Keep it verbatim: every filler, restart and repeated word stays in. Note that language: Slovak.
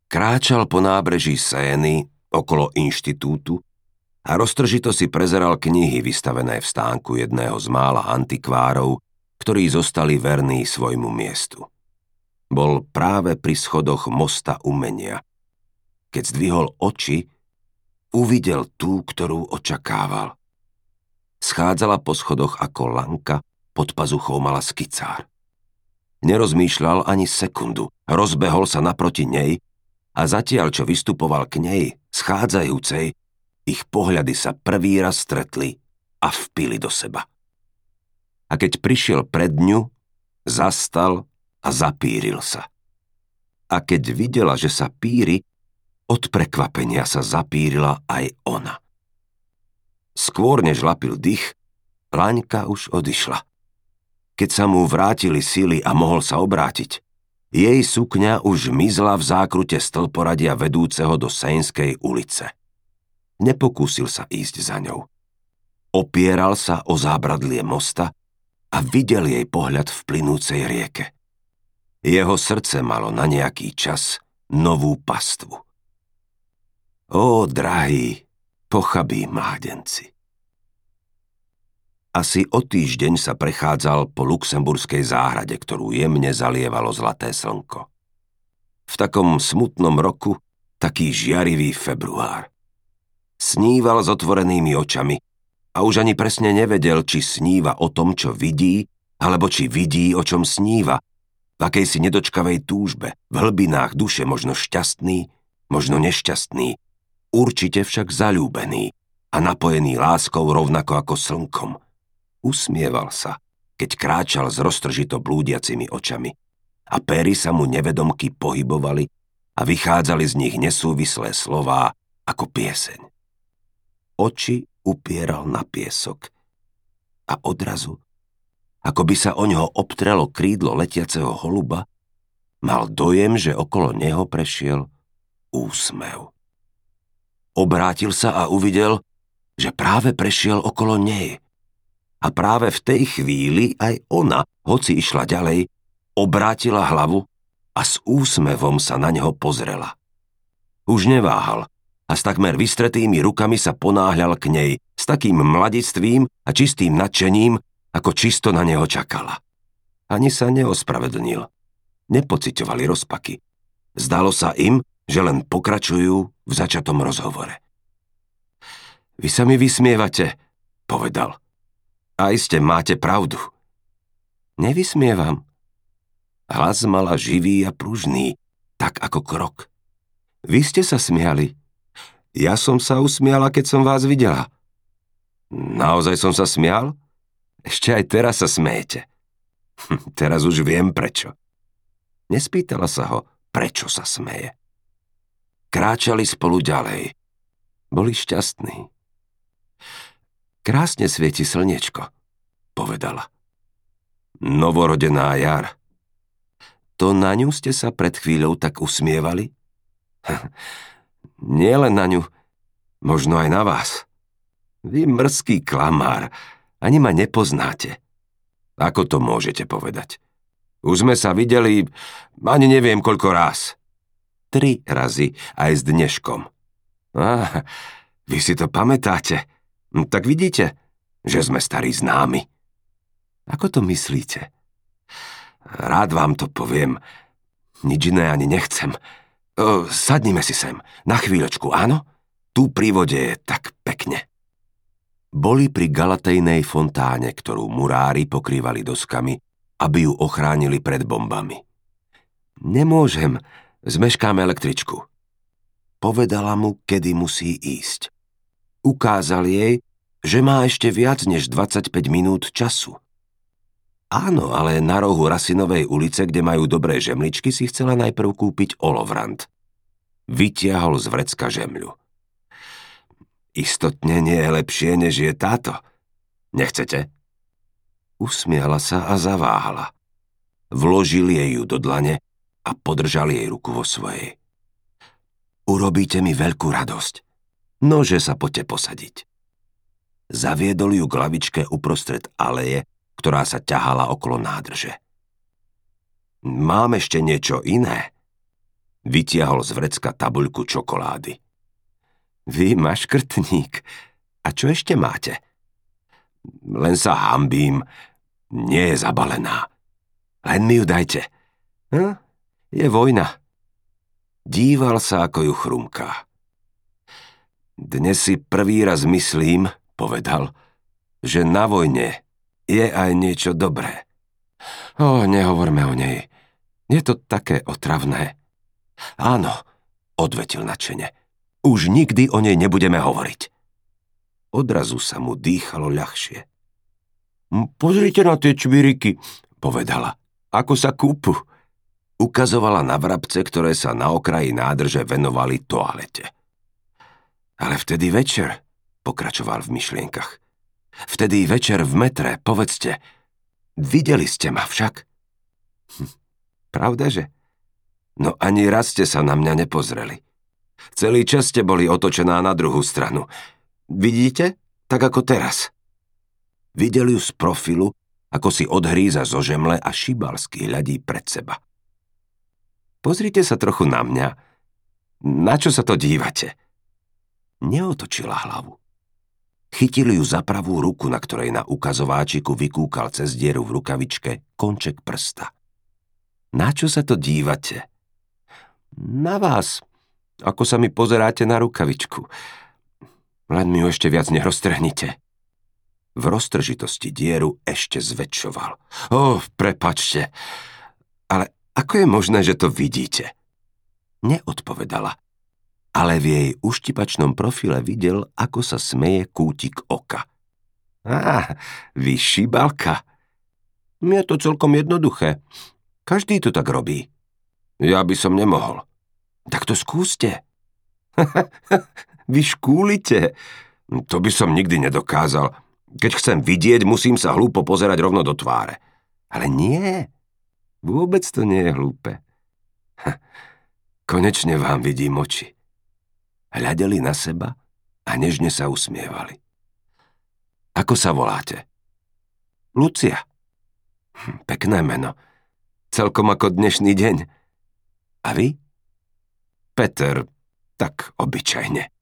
Kráčal po nábreží Sény okolo inštitútu a roztržito si prezeral knihy vystavené v stánku jedného z mála antikvárov, ktorí zostali verní svojmu miestu. Bol práve pri schodoch mosta umenia. Keď zdvihol oči, uvidel tú, ktorú očakával. Schádzala po schodoch ako lanka, pod pazuchou mala skicár. Nerozmýšľal ani sekundu, rozbehol sa naproti nej a zatiaľ, čo vystupoval k nej, schádzajúcej, ich pohľady sa prvý raz stretli a vpili do seba. A keď prišiel pred ňu, zastal a zapíril sa. A keď videla, že sa píri, od prekvapenia sa zapírila aj ona. Skôr než lapil dých, Laňka už odišla. Keď sa mu vrátili sily a mohol sa obrátiť, jej sukňa už mizla v zákrute stĺporadia vedúceho do Seinskej ulice. Nepokúsil sa ísť za ňou. Opieral sa o zábradlie mosta a videl jej pohľad v plynúcej rieke. Jeho srdce malo na nejaký čas novú pastvu. Ó, drahí, pochabí mládenci. Asi o týždeň sa prechádzal po luxemburskej záhrade, ktorú jemne zalievalo zlaté slnko. V takom smutnom roku, taký žiarivý február. Sníval s otvorenými očami a už ani presne nevedel, či sníva o tom, čo vidí, alebo či vidí, o čom sníva, v akejsi nedočkavej túžbe, v hlbinách duše možno šťastný, možno nešťastný, určite však zaľúbený a napojený láskou rovnako ako slnkom. Usmieval sa, keď kráčal s roztržito blúdiacimi očami a péry sa mu nevedomky pohybovali a vychádzali z nich nesúvislé slová ako pieseň. Oči upieral na piesok a odrazu, ako by sa oňho obtrelo krídlo letiaceho holuba, mal dojem, že okolo neho prešiel úsmev. Obrátil sa a uvidel, že práve prešiel okolo nej. A práve v tej chvíli aj ona, hoci išla ďalej, obrátila hlavu a s úsmevom sa na neho pozrela. Už neváhal a s takmer vystretými rukami sa ponáhľal k nej s takým mladistvým a čistým nadšením, ako čisto na neho čakala. Ani sa neospravedlnil. Nepociťovali rozpaky. Zdalo sa im, že len pokračujú v začatom rozhovore. Vy sa mi vysmievate, povedal. A iste máte pravdu. Nevysmievam. Hlas mala živý a pružný, tak ako krok. Vy ste sa smiali. Ja som sa usmiala, keď som vás videla. Naozaj som sa smial? Ešte aj teraz sa smejete. Teraz už viem prečo. Nespýtala sa ho, prečo sa smeje. Kráčali spolu ďalej. Boli šťastní. Krásne svieti slniečko, povedala. Novorodená jar. To na ňu ste sa pred chvíľou tak usmievali? Nie len na ňu, možno aj na vás. Vy mrzký klamár, ani ma nepoznáte. Ako to môžete povedať? Už sme sa videli, ani neviem koľko raz. Tri razy aj s dneškom. Á, vy si to pamätáte? Tak vidíte, že sme starí známi. Ako to myslíte? Rád vám to poviem. Nič iné ani nechcem. O, sadnime si sem, na chvíľočku, áno? Tu pri vode je tak pekne. Boli pri Galatejnej fontáne, ktorú murári pokrývali doskami, aby ju ochránili pred bombami. Nemôžem, zmeškáme električku. Povedala mu, kedy musí ísť. Ukázal jej, že má ešte viac než dvadsaťpäť minút času. Áno, ale na rohu Rasinovej ulice, kde majú dobré žemličky, si chcela najprv kúpiť olovrant. Vytiahol z vrecka žemľu. Istotne nie je lepšie, než je táto. Nechcete? Usmiala sa a zaváhala. Vložil jej ju do dlane a podržal jej ruku vo svojej. Urobíte mi veľkú radosť. Nože sa poďte posadiť. Zaviedol ju k lavičke uprostred aleje, ktorá sa ťahala okolo nádrže. Mám ešte niečo iné? Vytiahol z vrecka tabuľku čokolády. Vy, maškrtník, a čo ešte máte? Len sa hanbím, nie je zabalená. Len mi ju dajte. Hm? Je vojna. Díval sa, ako ju chrumká. Dnes si prvý raz myslím, povedal, že na vojne je aj niečo dobré. Ó, nehovorme o nej. Je to také otravné. Áno, odvetil nadšene. Už nikdy o nej nebudeme hovoriť. Odrazu sa mu dýchalo ľahšie. Pozrite na tie čviriky, povedala. Ako sa kúpu. Ukazovala na vrabce, ktoré sa na okraji nádrže venovali toalete. Ale vtedy večer, pokračoval v myšlienkach. Vtedy večer v metre, povedzte, videli ste ma však? Hm, pravdaže? No ani raz ste sa na mňa nepozreli. Celý čas ste boli otočená na druhú stranu. Vidíte? Tak ako teraz. Videl ju z profilu, ako si odhríza zo žemle a šibalsky hľadí pred seba. Pozrite sa trochu na mňa. Na čo sa to dívate? Neotočila hlavu. Chytil ju za pravú ruku, na ktorej na ukazováčiku vykúkal cez dieru v rukavičke konček prsta. Na čo sa to dívate? Na vás, ako sa mi pozeráte na rukavičku. Len mi ju ešte viac neroztrhnite. V roztržitosti dieru ešte zväčšoval. Ó, prepačte, ale ako je možné, že to vidíte? Neodpovedala, ale v jej uštipačnom profile videl, ako sa smeje kútik oka. Á, vy šibalka. Je to celkom jednoduché. Každý to tak robí. Ja by som nemohol. Tak to skúste. Vy škúlite. To by som nikdy nedokázal. Keď chcem vidieť, musím sa hlúpo pozerať rovno do tváre. Ale nie. Vôbec to nie je hlúpe. Konečne vám vidím oči. Hľadeli na seba a nežne sa usmievali. Ako sa voláte? Lucia. Pekné meno. Celkom ako dnešný deň. A vy? Peter, tak obyčajne.